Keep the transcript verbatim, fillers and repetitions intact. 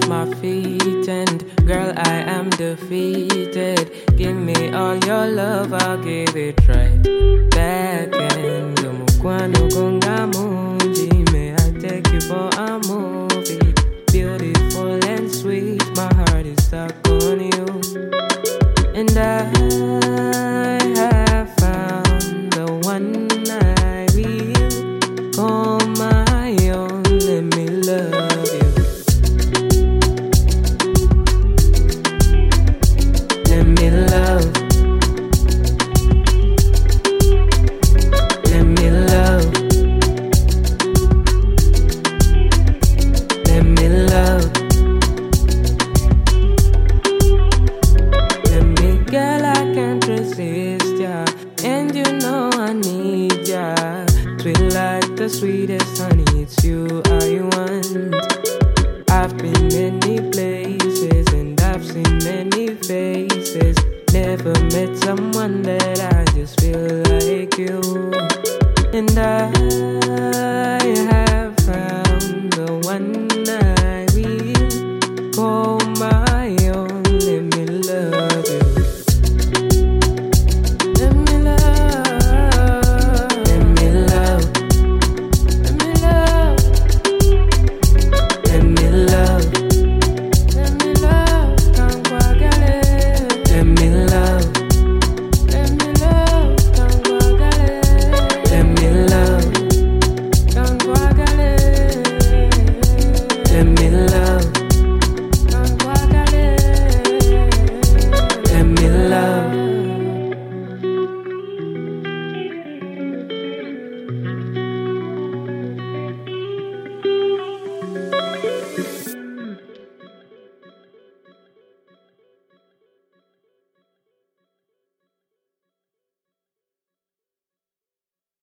my feet, and girl, I am defeated. Give me all your love, I'll give it right back. And Mukwano gonga munji, may I take you for a movie? Beautiful and sweet, my heart is stuck on you. And I have found the one I will call my own. Let me love you. Let me love. Let me love. Let me love. Let me, girl, I can't resist ya. And you know I need ya. Sweet like the sweetest honey, it's you I want. I've been many places and I've seen many faces. Never met someone that I just feel like you. And I